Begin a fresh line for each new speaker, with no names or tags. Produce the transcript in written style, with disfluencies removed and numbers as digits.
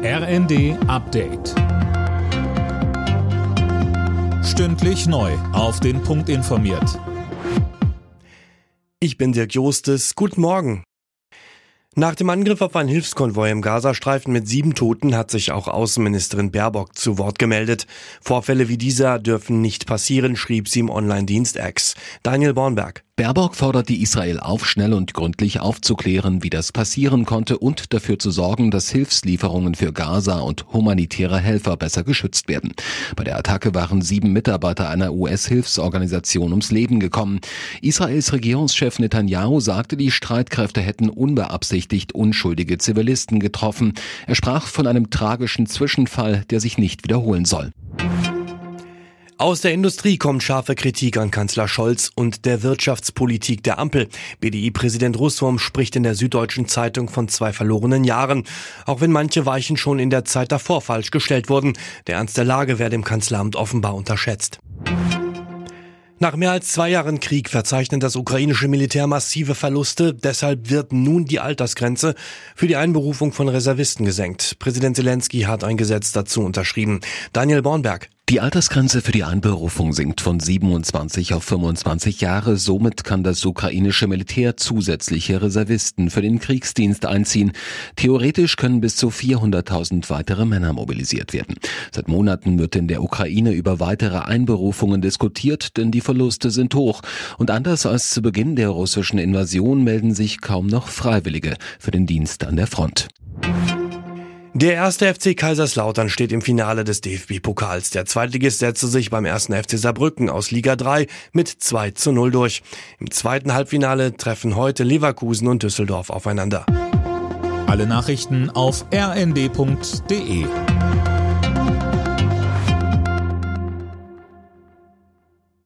RND Update. Stündlich neu auf den Punkt informiert.
Ich bin Dirk Jostes. Guten Morgen. Nach dem Angriff auf einen Hilfskonvoi im Gazastreifen mit 7 Toten hat sich auch Außenministerin Baerbock zu Wort gemeldet. Vorfälle wie dieser dürfen nicht passieren, schrieb sie im Online-Dienst X. Daniel Bornberg.
Baerbock fordert die Israel auf, schnell und gründlich aufzuklären, wie das passieren konnte und dafür zu sorgen, dass Hilfslieferungen für Gaza und humanitäre Helfer besser geschützt werden. Bei der Attacke waren 7 Mitarbeiter einer US-Hilfsorganisation ums Leben gekommen. Israels Regierungschef Netanyahu sagte, die Streitkräfte hätten unbeabsichtigt unschuldige Zivilisten getroffen. Er sprach von einem tragischen Zwischenfall, der sich nicht wiederholen soll.
Aus der Industrie kommt scharfe Kritik an Kanzler Scholz und der Wirtschaftspolitik der Ampel. BDI-Präsident Russwurm spricht in der Süddeutschen Zeitung von 2 verlorenen Jahren. Auch wenn manche Weichen schon in der Zeit davor falsch gestellt wurden. Der Ernst der Lage werde im Kanzleramt offenbar unterschätzt. Nach mehr als 2 Jahren Krieg verzeichnet das ukrainische Militär massive Verluste. Deshalb wird nun die Altersgrenze für die Einberufung von Reservisten gesenkt. Präsident Zelensky hat ein Gesetz dazu unterschrieben. Daniel Bornberg.
Die Altersgrenze für die Einberufung sinkt von 27 auf 25 Jahre. Somit kann das ukrainische Militär zusätzliche Reservisten für den Kriegsdienst einziehen. Theoretisch können bis zu 400.000 weitere Männer mobilisiert werden. Seit Monaten wird in der Ukraine über weitere Einberufungen diskutiert, denn die Verluste sind hoch. Und anders als zu Beginn der russischen Invasion melden sich kaum noch Freiwillige für den Dienst an der Front.
Der 1. FC Kaiserslautern steht im Finale des DFB-Pokals. Der Zweitligist setzte sich beim 1. FC Saarbrücken aus Liga 3 mit 2:0 durch. Im zweiten Halbfinale treffen heute Leverkusen und Düsseldorf aufeinander.
Alle Nachrichten auf rnd.de.